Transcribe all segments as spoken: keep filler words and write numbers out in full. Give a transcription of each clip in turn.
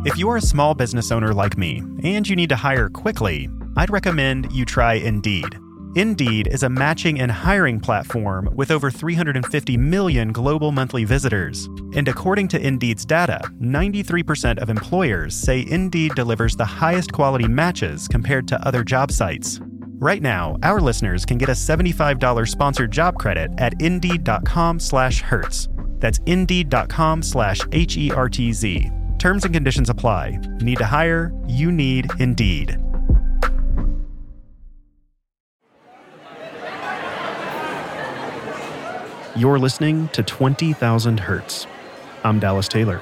If you're a small business owner like me and you need to hire quickly, I'd recommend you try Indeed. Indeed is a matching and hiring platform with over three hundred fifty million global monthly visitors. And according to Indeed's data, ninety-three percent of employers say Indeed delivers the highest quality matches compared to other job sites. Right now, our listeners can get a seventy-five dollars sponsored job credit at Indeed.com slash Hertz. That's Indeed.com slash H E R T Z. Terms and conditions apply. Need to hire? You need Indeed. You're listening to twenty thousand Hertz. I'm Dallas Taylor.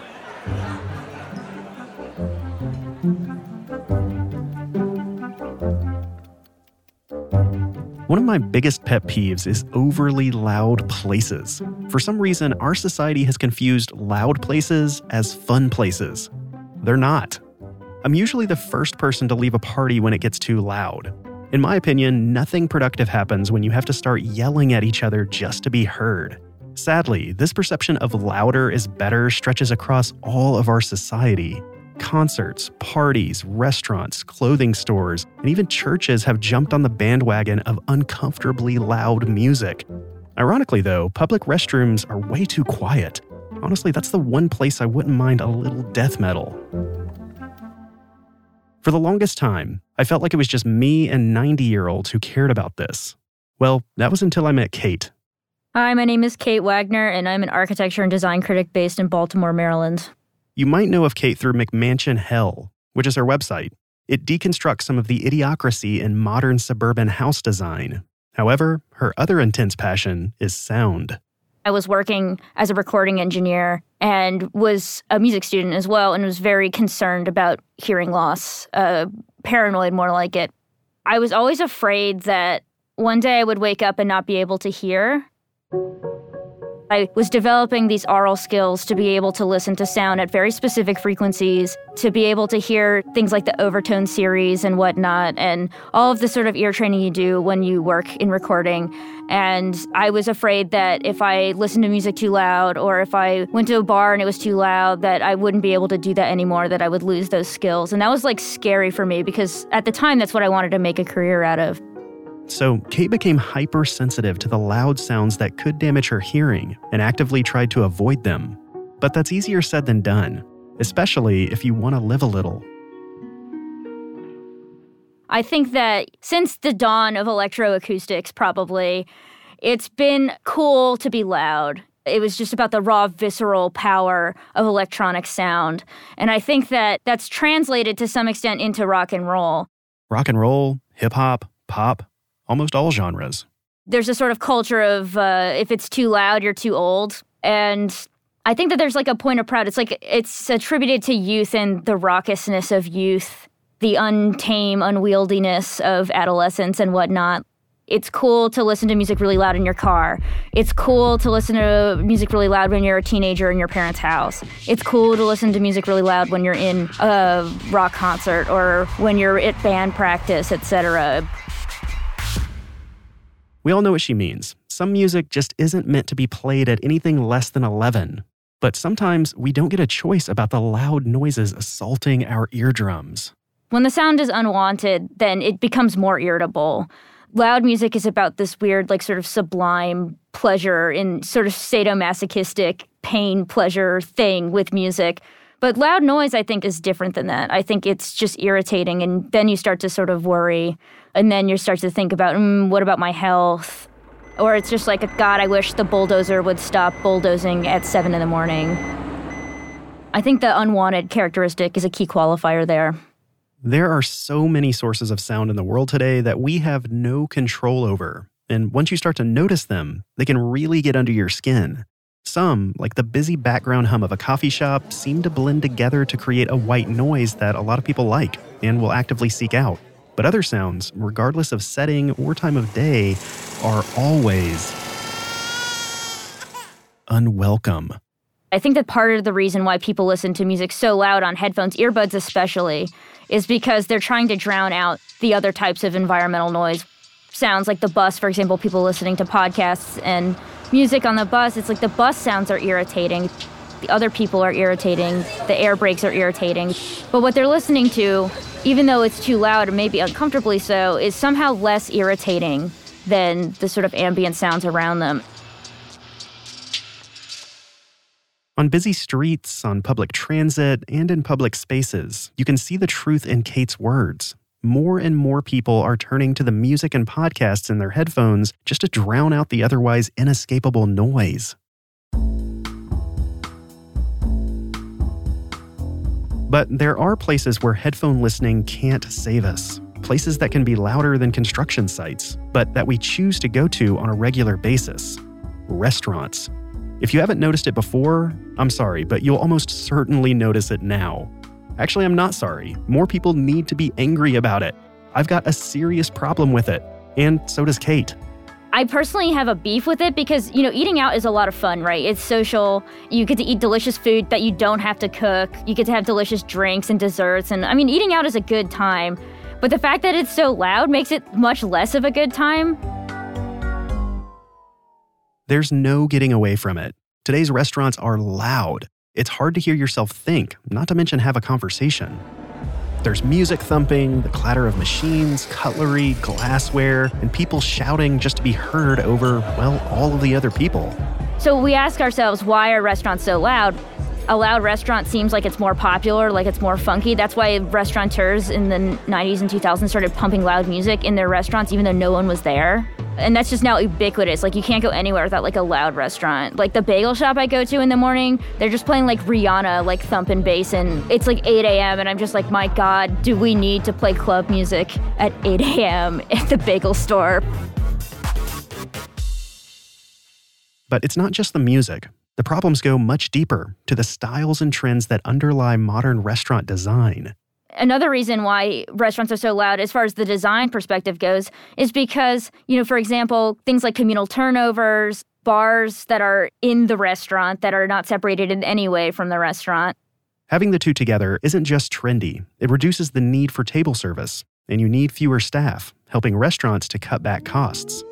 One of my biggest pet peeves is overly loud places. For some reason, our society has confused loud places as fun places. They're not. I'm usually the first person to leave a party when it gets too loud. In my opinion, nothing productive happens when you have to start yelling at each other just to be heard. Sadly, this perception of louder is better stretches across all of our society. Concerts, parties, restaurants, clothing stores, and even churches have jumped on the bandwagon of uncomfortably loud music. Ironically, though, public restrooms are way too quiet. Honestly, that's the one place I wouldn't mind a little death metal. For the longest time, I felt like it was just me and ninety-year-olds who cared about this. Well, that was until I met Kate. Hi, my name is Kate Wagner, and I'm an architecture and design critic based in Baltimore, Maryland. You might know of Kate through McMansion Hell, which is her website. It deconstructs some of the idiocracy in modern suburban house design. However, her other intense passion is sound. I was working as a recording engineer and was a music student as well, and was very concerned about hearing loss, uh, paranoid more like it. I was always afraid that one day I would wake up and not be able to hear. I was developing these aural skills to be able to listen to sound at very specific frequencies, to be able to hear things like the overtone series and whatnot, and all of the sort of ear training you do when you work in recording. And I was afraid that if I listened to music too loud, or if I went to a bar and it was too loud, that I wouldn't be able to do that anymore, that I would lose those skills. And that was like scary for me because at the time, that's what I wanted to make a career out of. So Kate became hypersensitive to the loud sounds that could damage her hearing and actively tried to avoid them. But that's easier said than done, especially if you want to live a little. I think that since the dawn of electroacoustics, probably, it's been cool to be loud. It was just about the raw, visceral power of electronic sound. And I think that that's translated to some extent into rock and roll. Rock and roll, hip-hop, pop, almost all genres. There's a sort of culture of uh, if it's too loud, you're too old. And I think that there's like a point of pride. It's like it's attributed to youth and the raucousness of youth, the untamed unwieldiness of adolescence and whatnot. It's cool to listen to music really loud in your car. It's cool to listen to music really loud when you're a teenager in your parents' house. It's cool to listen to music really loud when you're in a rock concert or when you're at band practice, et cetera. We all know what she means. Some music just isn't meant to be played at anything less than eleven. But sometimes we don't get a choice about the loud noises assaulting our eardrums. When the sound is unwanted, then it becomes more irritable. Loud music is about this weird, like, sort of sublime pleasure in sort of sadomasochistic pain pleasure thing with music. But loud noise, I think, is different than that. I think it's just irritating, and then you start to sort of worry, and then you start to think about, mm, what about my health? Or it's just like, God, I wish the bulldozer would stop bulldozing at seven in the morning. I think the unwanted characteristic is a key qualifier there. There are so many sources of sound in the world today that we have no control over. And once you start to notice them, they can really get under your skin. Some, like the busy background hum of a coffee shop, seem to blend together to create a white noise that a lot of people like and will actively seek out. But other sounds, regardless of setting or time of day, are always unwelcome. I think that part of the reason why people listen to music so loud on headphones, earbuds especially, is because they're trying to drown out the other types of environmental noise. Sounds like the bus, for example, people listening to podcasts and music on the bus, it's like the bus sounds are irritating. The other people are irritating. The air brakes are irritating. But what they're listening to, even though it's too loud and maybe uncomfortably so, is somehow less irritating than the sort of ambient sounds around them. On busy streets, on public transit, and in public spaces, you can see the truth in Kate's words. More and more people are turning to the music and podcasts in their headphones just to drown out the otherwise inescapable noise. But there are places where headphone listening can't save us. Places that can be louder than construction sites, but that we choose to go to on a regular basis. Restaurants. If you haven't noticed it before, I'm sorry, but you'll almost certainly notice it now. Actually, I'm not sorry. More people need to be angry about it. I've got a serious problem with it. And so does Kate. I personally have a beef with it because, you know, eating out is a lot of fun, right? It's social. You get to eat delicious food that you don't have to cook. You get to have delicious drinks and desserts. And I mean, eating out is a good time. But the fact that it's so loud makes it much less of a good time. There's no getting away from it. Today's restaurants are loud. It's hard to hear yourself think, not to mention have a conversation. There's music thumping, the clatter of machines, cutlery, glassware, and people shouting just to be heard over, well, all of the other people. So we ask ourselves, why are restaurants so loud? A loud restaurant seems like it's more popular, like it's more funky. That's why restaurateurs in the nineties and two thousands started pumping loud music in their restaurants, even though no one was there. And that's just now ubiquitous. Like, you can't go anywhere without, like, a loud restaurant. Like, the bagel shop I go to in the morning, they're just playing, like, Rihanna, like, thumping bass, and it's, like, eight a.m., and I'm just like, my God, do we need to play club music at eight a.m. at the bagel store? But it's not just the music. The problems go much deeper, to the styles and trends that underlie modern restaurant design. Another reason why restaurants are so loud, as far as the design perspective goes, is because, you know, for example, things like communal turnovers, bars that are in the restaurant that are not separated in any way from the restaurant. Having the two together isn't just trendy. It reduces the need for table service, and you need fewer staff, helping restaurants to cut back costs.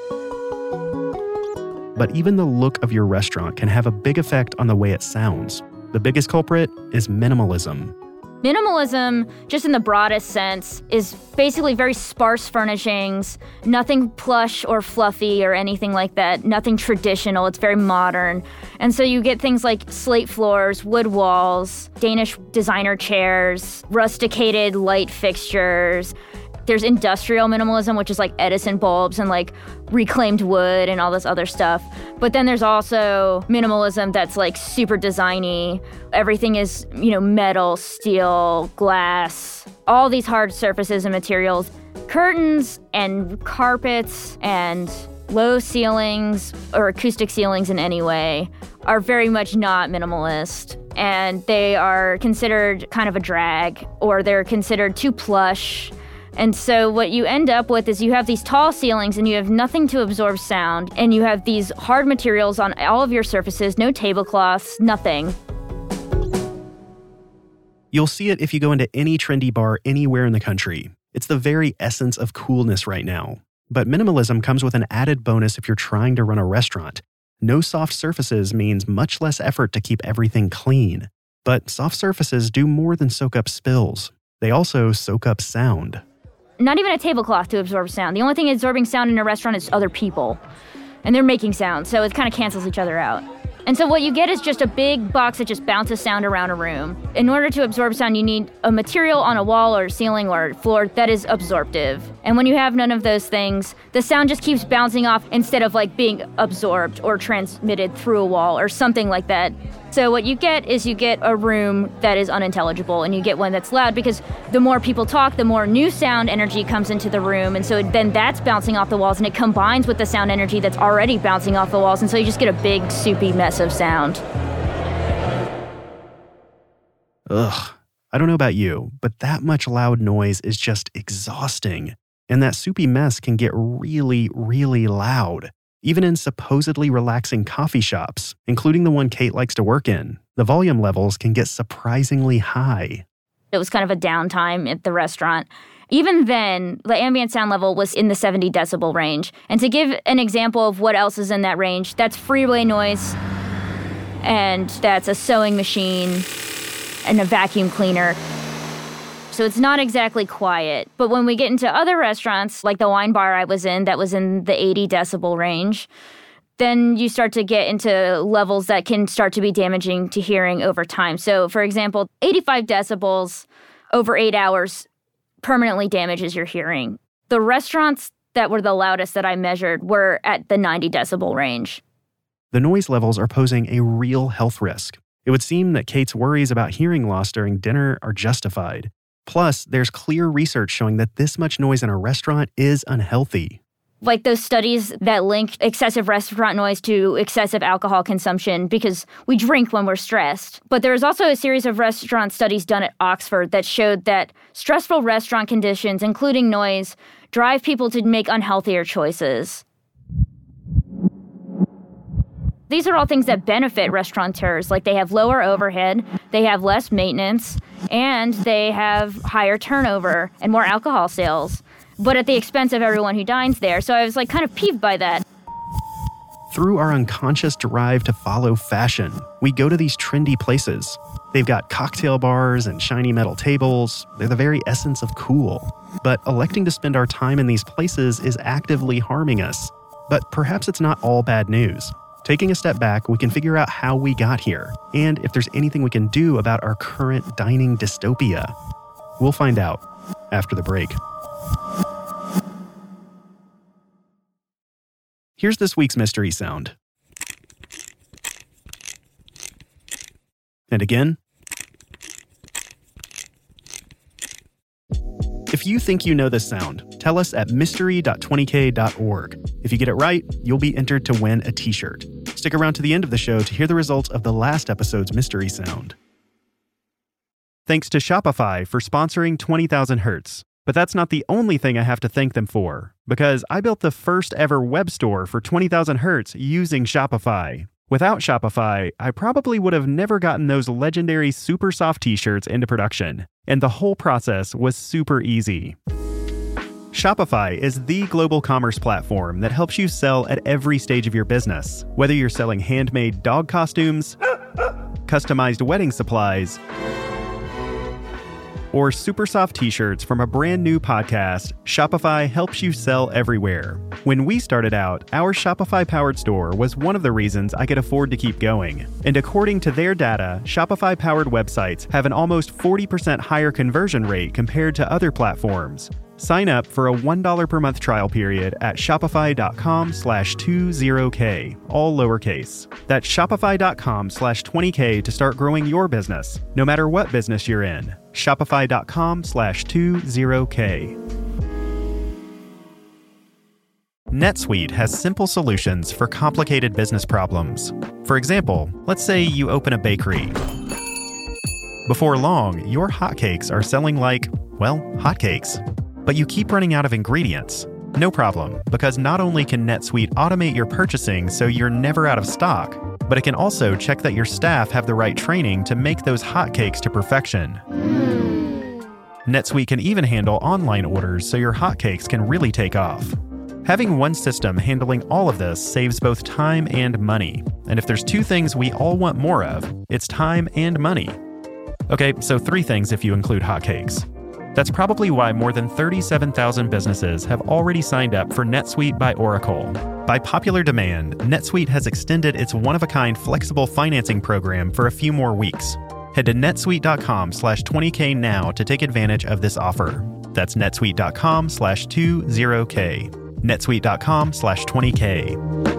But even the look of your restaurant can have a big effect on the way it sounds. The biggest culprit is minimalism. Minimalism, just in the broadest sense, is basically very sparse furnishings, nothing plush or fluffy or anything like that, nothing traditional. It's very modern. And so you get things like slate floors, wood walls, Danish designer chairs, rusticated light fixtures. There's industrial minimalism, which is like Edison bulbs and like reclaimed wood and all this other stuff. But then there's also minimalism that's like super designy. Everything is, you know, metal, steel, glass, all these hard surfaces and materials. Curtains and carpets and low ceilings or acoustic ceilings in any way are very much not minimalist. And they are considered kind of a drag, or they're considered too plush. And so what you end up with is you have these tall ceilings and you have nothing to absorb sound, and you have these hard materials on all of your surfaces, no tablecloths, nothing. You'll see it if you go into any trendy bar anywhere in the country. It's the very essence of coolness right now. But minimalism comes with an added bonus if you're trying to run a restaurant. No soft surfaces means much less effort to keep everything clean. But soft surfaces do more than soak up spills. They also soak up sound. Not even a tablecloth to absorb sound. The only thing absorbing sound in a restaurant is other people. And they're making sound, so it kind of cancels each other out. And so what you get is just a big box that just bounces sound around a room. In order to absorb sound, you need a material on a wall or ceiling or floor that is absorptive. And when you have none of those things, the sound just keeps bouncing off instead of like being absorbed or transmitted through a wall or something like that. So what you get is you get a room that is unintelligible, and you get one that's loud because the more people talk, the more new sound energy comes into the room. And so then that's bouncing off the walls, and it combines with the sound energy that's already bouncing off the walls. And so you just get a big soupy mess of sound. Ugh. I don't know about you, but that much loud noise is just exhausting. And that soupy mess can get really, really loud. Even in supposedly relaxing coffee shops, including the one Kate likes to work in, the volume levels can get surprisingly high. It was kind of a downtime at the restaurant. Even then, the ambient sound level was in the seventy decibel range. And to give an example of what else is in that range, that's freeway noise, and that's a sewing machine and a vacuum cleaner. So it's not exactly quiet. But when we get into other restaurants, like the wine bar I was in that was in the eighty decibel range, then you start to get into levels that can start to be damaging to hearing over time. So, for example, eighty-five decibels over eight hours permanently damages your hearing. The restaurants that were the loudest that I measured were at the ninety decibel range. The noise levels are posing a real health risk. It would seem that Kate's worries about hearing loss during dinner are justified. Plus, there's clear research showing that this much noise in a restaurant is unhealthy. Like those studies that link excessive restaurant noise to excessive alcohol consumption because we drink when we're stressed. But there was also a series of restaurant studies done at Oxford that showed that stressful restaurant conditions, including noise, drive people to make unhealthier choices. These are all things that benefit restaurateurs, like they have lower overhead, they have less maintenance, and they have higher turnover and more alcohol sales, but at the expense of everyone who dines there. So I was like kind of peeved by that. Through our unconscious drive to follow fashion, we go to these trendy places. They've got cocktail bars and shiny metal tables. They're the very essence of cool. But electing to spend our time in these places is actively harming us. But perhaps it's not all bad news. Taking a step back, we can figure out how we got here, and if there's anything we can do about our current dining dystopia. We'll find out after the break. Here's this week's mystery sound. And again. If you think you know this sound, tell us at mystery dot twenty k dot org. If you get it right, you'll be entered to win a t-shirt. Stick around to the end of the show to hear the results of the last episode's mystery sound. Thanks to Shopify for sponsoring twenty thousand hertz. But that's not the only thing I have to thank them for, because I built the first ever web store for twenty thousand hertz using Shopify. Without Shopify, I probably would have never gotten those legendary super soft t-shirts into production, and the whole process was super easy. Shopify is the global commerce platform that helps you sell at every stage of your business, whether you're selling handmade dog costumes, customized wedding supplies, or super soft t-shirts from a brand new podcast. Shopify helps you sell everywhere. When we started out, our Shopify-powered store was one of the reasons I could afford to keep going. And according to their data, Shopify-powered websites have an almost forty percent higher conversion rate compared to other platforms. Sign up for a one dollar per month trial period at shopify.com slash 20k, all lowercase. That's shopify.com slash 20k to start growing your business, no matter what business you're in. Shopify.com slash 20k. NetSuite has simple solutions for complicated business problems. For example, let's say you open a bakery. Before long, your hotcakes are selling like, well, hotcakes. But you keep running out of ingredients. No problem, because not only can NetSuite automate your purchasing so you're never out of stock, but it can also check that your staff have the right training to make those hotcakes to perfection. Mm. NetSuite can even handle online orders so your hotcakes can really take off. Having one system handling all of this saves both time and money. And if there's two things we all want more of, it's time and money. Okay, so three things if you include hotcakes. That's probably why more than thirty-seven thousand businesses have already signed up for NetSuite by Oracle. By popular demand, NetSuite has extended its one-of-a-kind flexible financing program for a few more weeks. Head to netsuite.com slash 20k now to take advantage of this offer. That's netsuite.com slash 20k. netsuite.com slash 20k.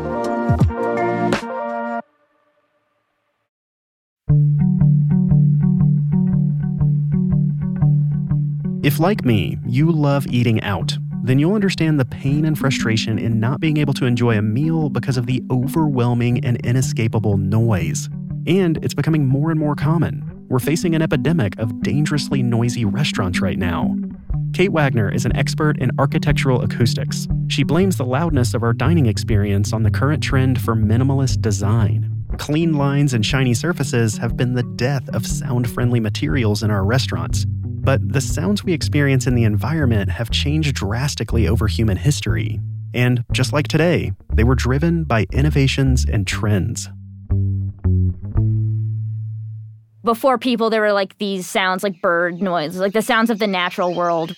If, like me, you love eating out, then you'll understand the pain and frustration in not being able to enjoy a meal because of the overwhelming and inescapable noise. And it's becoming more and more common. We're facing an epidemic of dangerously noisy restaurants right now. Kate Wagner is an expert in architectural acoustics. She blames the loudness of our dining experience on the current trend for minimalist design. Clean lines and shiny surfaces have been the death of sound-friendly materials in our restaurants. But the sounds we experience in the environment have changed drastically over human history. And just like today, they were driven by innovations and trends. Before people, there were like these sounds like bird noise, like the sounds of the natural world.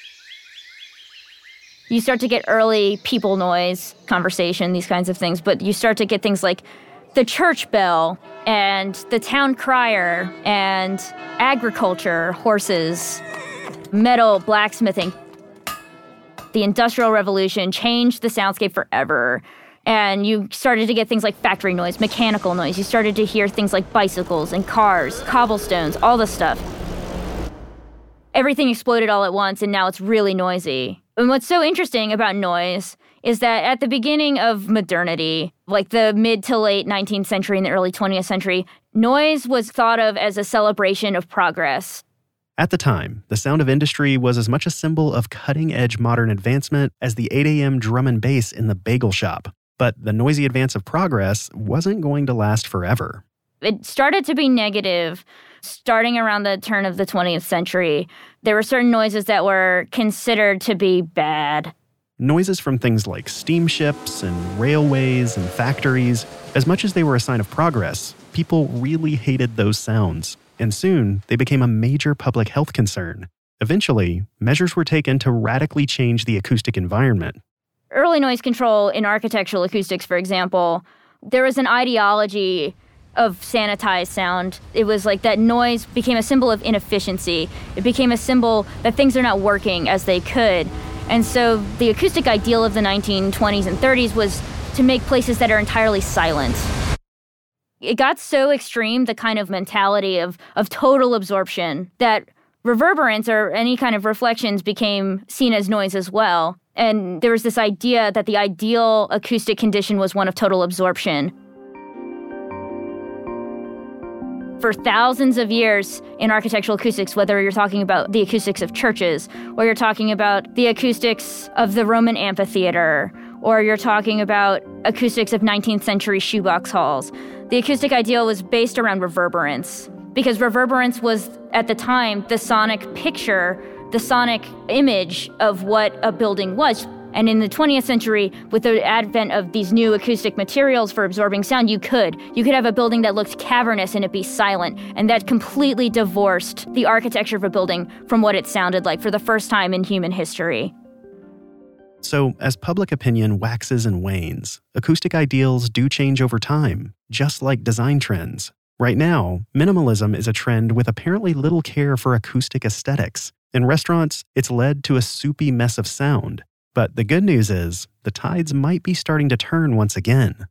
You start to get early people noise, conversation, these kinds of things, but you start to get things like the church bell and the town crier and agriculture, horses, metal, blacksmithing. The Industrial Revolution changed the soundscape forever. And you started to get things like factory noise, mechanical noise. You started to hear things like bicycles and cars, cobblestones, all this stuff. Everything exploded all at once, and now it's really noisy. And what's so interesting about noise is that at the beginning of modernity, like the mid to late nineteenth century and the early twentieth century, noise was thought of as a celebration of progress. At the time, the sound of industry was as much a symbol of cutting-edge modern advancement as the eight a.m. drum and bass in the bagel shop. But the noisy advance of progress wasn't going to last forever. It started to be negative starting around the turn of the twentieth century. There were certain noises that were considered to be bad. Noises from things like steamships and railways and factories. As much as they were a sign of progress, people really hated those sounds. And soon, they became a major public health concern. Eventually, measures were taken to radically change the acoustic environment. Early noise control in architectural acoustics, for example, there was an ideology of sanitized sound. It was like that noise became a symbol of inefficiency. It became a symbol that things are not working as they could. And so the acoustic ideal of the nineteen twenties and thirties was to make places that are entirely silent. It got so extreme, the kind of mentality of, of total absorption, that reverberance or any kind of reflections became seen as noise as well. And there was this idea that the ideal acoustic condition was one of total absorption. For thousands of years in architectural acoustics, whether you're talking about the acoustics of churches, or you're talking about the acoustics of the Roman amphitheater, or you're talking about acoustics of nineteenth century shoebox halls, the acoustic ideal was based around reverberance. Because reverberance was, at the time, the sonic picture, the sonic image of what a building was. And in the twentieth century, with the advent of these new acoustic materials for absorbing sound, you could. You could have a building that looked cavernous and it be silent. And that completely divorced the architecture of a building from what it sounded like for the first time in human history. So, as public opinion waxes and wanes, acoustic ideals do change over time, just like design trends. Right now, minimalism is a trend with apparently little care for acoustic aesthetics. In restaurants, it's led to a soupy mess of sound. But the good news is, the tides might be starting to turn once again.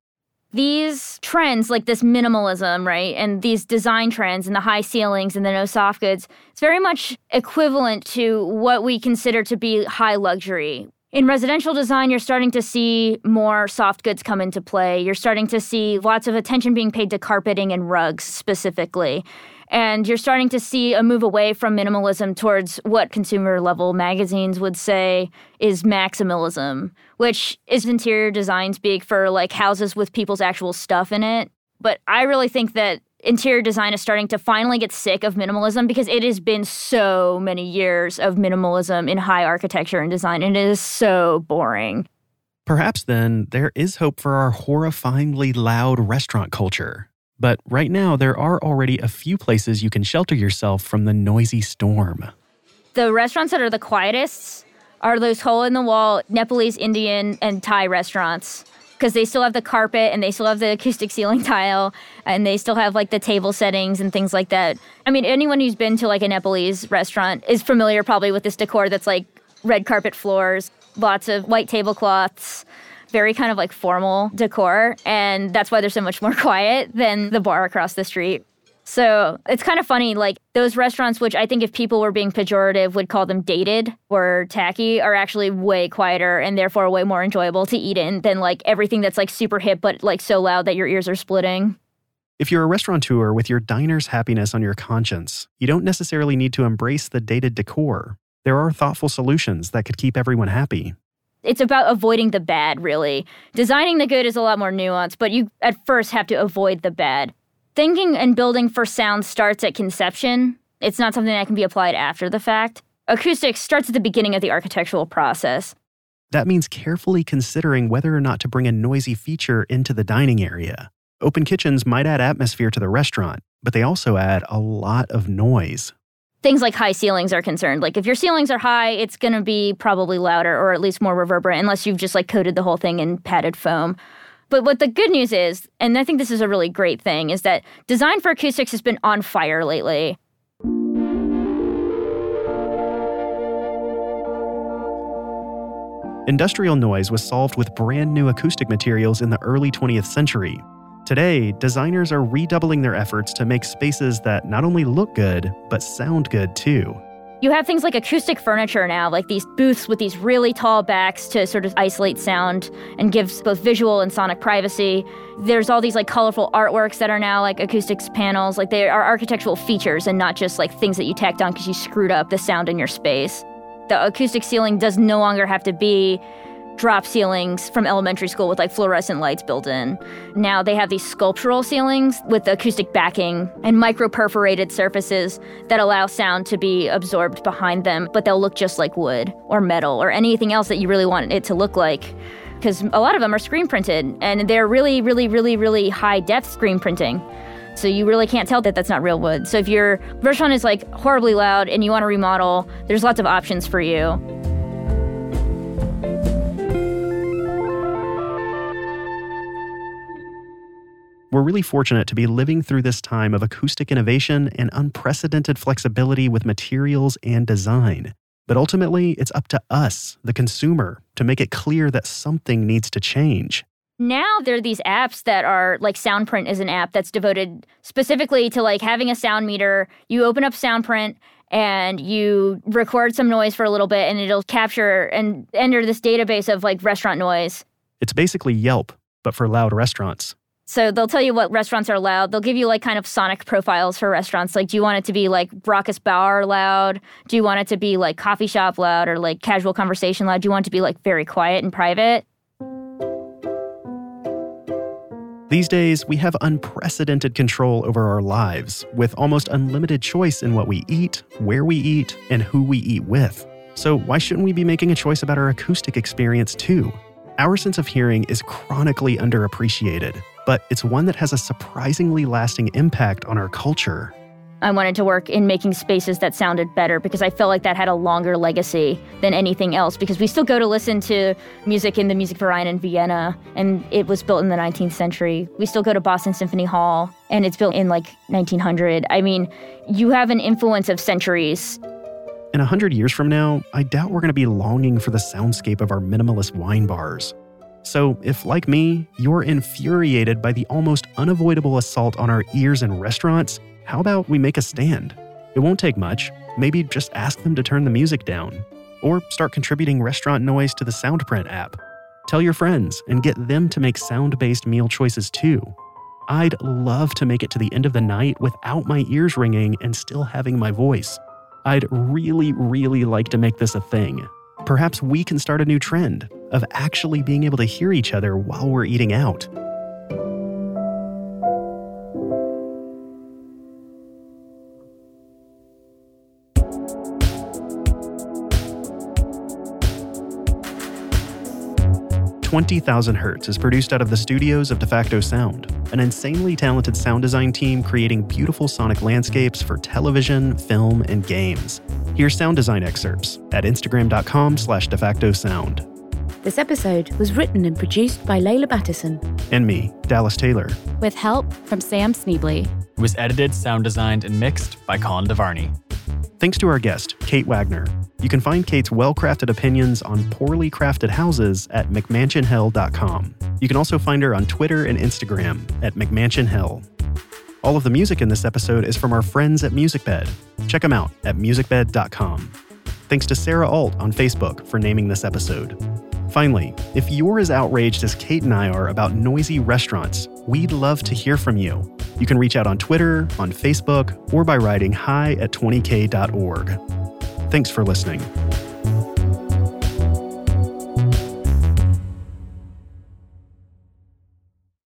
These trends, like this minimalism, right, and these design trends and the high ceilings and the no soft goods, it's very much equivalent to what we consider to be high luxury. In residential design, you're starting to see more soft goods come into play. You're starting to see lots of attention being paid to carpeting and rugs specifically. And you're starting to see a move away from minimalism towards what consumer-level magazines would say is maximalism, which is interior design speak for like houses with people's actual stuff in it. But I really think that interior design is starting to finally get sick of minimalism because it has been so many years of minimalism in high architecture and design, and it is so boring. Perhaps then there is hope for our horrifyingly loud restaurant culture. But right now, there are already a few places you can shelter yourself from the noisy storm. The restaurants that are the quietest are those hole-in-the-wall Nepalese, Indian, and Thai restaurants, because they still have the carpet and they still have the acoustic ceiling tile and they still have like the table settings and things like that. I mean, anyone who's been to like a Nepalese restaurant is familiar probably with this decor that's like red carpet floors, lots of white tablecloths, very kind of like formal decor. And that's why they're so much more quiet than the bar across the street. So it's kind of funny, like those restaurants, which I think if people were being pejorative would call them dated or tacky, are actually way quieter and therefore way more enjoyable to eat in than like everything that's like super hip but like so loud that your ears are splitting. If you're a restaurateur with your diner's happiness on your conscience, you don't necessarily need to embrace the dated decor. There are thoughtful solutions that could keep everyone happy. It's about avoiding the bad, really. Designing the good is a lot more nuanced, but you at first have to avoid the bad. Thinking and building for sound starts at conception. It's not something that can be applied after the fact. Acoustics starts at the beginning of the architectural process. That means carefully considering whether or not to bring a noisy feature into the dining area. Open kitchens might add atmosphere to the restaurant, but they also add a lot of noise. Things like high ceilings are concerned. Like if your ceilings are high, it's going to be probably louder or at least more reverberant unless you've just like coated the whole thing in padded foam. But what the good news is, and I think this is a really great thing, is that design for acoustics has been on fire lately. Industrial noise was solved with brand new acoustic materials in the early twentieth century. Today, designers are redoubling their efforts to make spaces that not only look good, but sound good too. You have things like acoustic furniture now, like these booths with these really tall backs to sort of isolate sound and gives both visual and sonic privacy. There's all these like colorful artworks that are now like acoustics panels. Like they are architectural features and not just like things that you tacked on because you screwed up the sound in your space. The acoustic ceiling does no longer have to be drop ceilings from elementary school with like fluorescent lights built in. Now they have these sculptural ceilings with acoustic backing and micro-perforated surfaces that allow sound to be absorbed behind them, but they'll look just like wood or metal or anything else that you really want it to look like. Because a lot of them are screen printed, and they're really, really, really, really high-depth screen printing. So you really can't tell that that's not real wood. So if your restaurant is like horribly loud and you want to remodel, there's lots of options for you. We're really fortunate to be living through this time of acoustic innovation and unprecedented flexibility with materials and design. But ultimately, it's up to us, the consumer, to make it clear that something needs to change. Now there are these apps that are like Soundprint is an app that's devoted specifically to like having a sound meter. You open up Soundprint and you record some noise for a little bit and it'll capture and enter this database of like restaurant noise. It's basically Yelp, but for loud restaurants. So they'll tell you what restaurants are loud. They'll give you like kind of sonic profiles for restaurants. Like, do you want it to be like raucous bar loud? Do you want it to be like coffee shop loud or like casual conversation loud? Do you want it to be like very quiet and private? These days, we have unprecedented control over our lives, with almost unlimited choice in what we eat, where we eat, and who we eat with. So why shouldn't we be making a choice about our acoustic experience too? Our sense of hearing is chronically underappreciated, but it's one that has a surprisingly lasting impact on our culture. I wanted to work in making spaces that sounded better because I felt like that had a longer legacy than anything else, because we still go to listen to music in the Musikverein in Vienna, and it was built in the nineteenth century. We still go to Boston Symphony Hall, and it's built in like nineteen hundred. I mean, you have an influence of centuries. In a hundred years from now, I doubt we're going to be longing for the soundscape of our minimalist wine bars. So if, like me, you're infuriated by the almost unavoidable assault on our ears in restaurants, how about we make a stand? It won't take much. Maybe just ask them to turn the music down. Or start contributing restaurant noise to the Soundprint app. Tell your friends and get them to make sound-based meal choices too. I'd love to make it to the end of the night without my ears ringing and still having my voice. I'd really, really like to make this a thing. Perhaps we can start a new trend of actually being able to hear each other while we're eating out. twenty thousand Hertz is produced out of the studios of DeFacto Sound, an insanely talented sound design team creating beautiful sonic landscapes for television, film, and games. Here's sound design excerpts at instagram.com slash defacto sound. This episode was written and produced by Layla Battison. And me, Dallas Taylor. With help from Sam Sneebly. It was edited, sound designed, and mixed by Colin DeVarney. Thanks to our guest, Kate Wagner. You can find Kate's well-crafted opinions on poorly crafted houses at mcmansion hell dot com. You can also find her on Twitter and Instagram at mcmansionhell. All of the music in this episode is from our friends at MusicBed. Check them out at music bed dot com. Thanks to Sarah Alt on Facebook for naming this episode. Finally, if you're as outraged as Kate and I are about noisy restaurants, we'd love to hear from you. You can reach out on Twitter, on Facebook, or by writing hi at twenty k dot org. Thanks for listening.